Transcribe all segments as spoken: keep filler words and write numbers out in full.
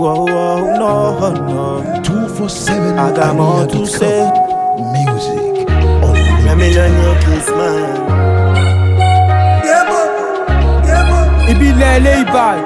oh, oh, no, no. two four seven I got more to say. Music. A millionaire kiss man. Yeah, boy. Yeah, boy. It be lay bad.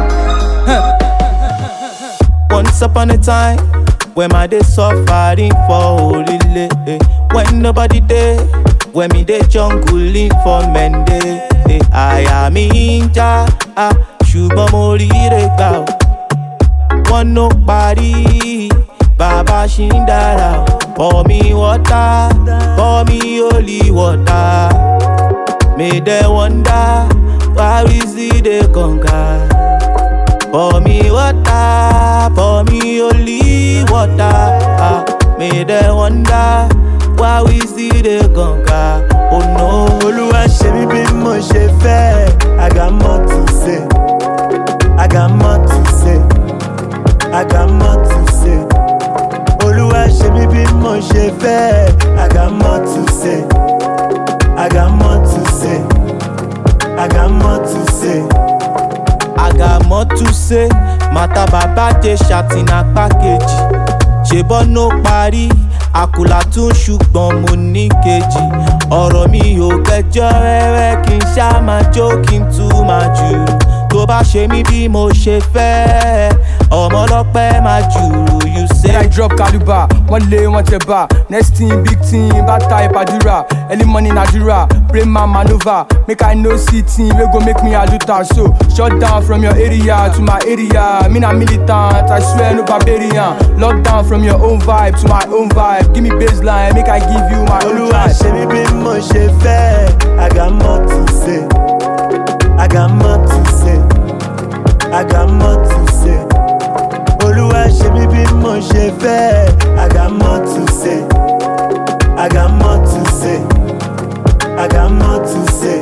Once upon a time, when my day suffering for holy lay. When nobody there, when me dey jungling for men day. I am inja, ah, ṣùgbọ́n mo rí rẹ̀ gbà ó. Wọ́n nobody, bàbá ṣì ń dára ó. Pour me water, pour me holy water. May they wonder, why we see the conquer. Pour me water, pour me holy water. Ah, may they wonder, why we see the conquer. Oh no. Olúwa ṣe mí bí mo ṣe fẹ́. I got more to say. I got more to say. I got more to say. Olúwa ṣe mí bí mo ṣe fẹ́. I got more to say. I got more to say. I got more to say. I got more to say. Mata baba jẹ ṣàtìnà pákéjì. Ṣèbọn no parí. Àkùlà tún ṣùgbọ́n mo ní kejì. Ọ̀rọ̀ mi ò kẹjọ́ rẹ́rẹ́ kí n ṣá máa jó kí n tún máa jù. Tó bá ṣe mí bí mo ṣe fẹ́. Ọmọ ọlọ́pẹ́ máa jùrù you say. When I drop caliber, one lay, one teba. Next team, big team, bad type Adura. Early money Nigeria, pray my maneuver. Make I no see team, we go make me a looter. So, shut down from your area to my area. Me na militant, I swear no barbarian. Lockdown from your own vibe to my own vibe. Give me baseline, make I give you my own Olúwa ṣe mí bí mo ṣe fẹ́. I got more to say. I got more to say. I got more to say. Olúwa ṣe mí bí mo ṣe fẹ́. I got more to say. I got more to say. I got more to say.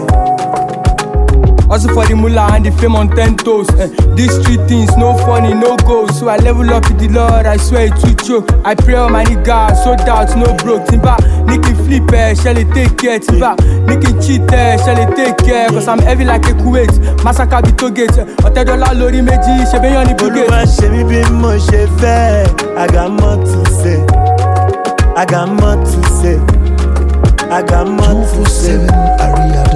Also for the mullah and the fame on ten toes. Eh, these street things, no funny, no goals. So I level up with the Lord, I swear it will choke. I pray on my niggas, so doubt, no broke. Timba, Nicky flip, eh, shall it take care? Timba, Nicky cheat, eh, shall it take care? Cause I'm heavy like a Kuwait. Massacre bito gate. Ote dollar lori meji, shebe yoni brigade. Olúwa ṣe mí bí mo ṣe fẹ́. I got more to say. I got more to say. I got more two to four say. seven area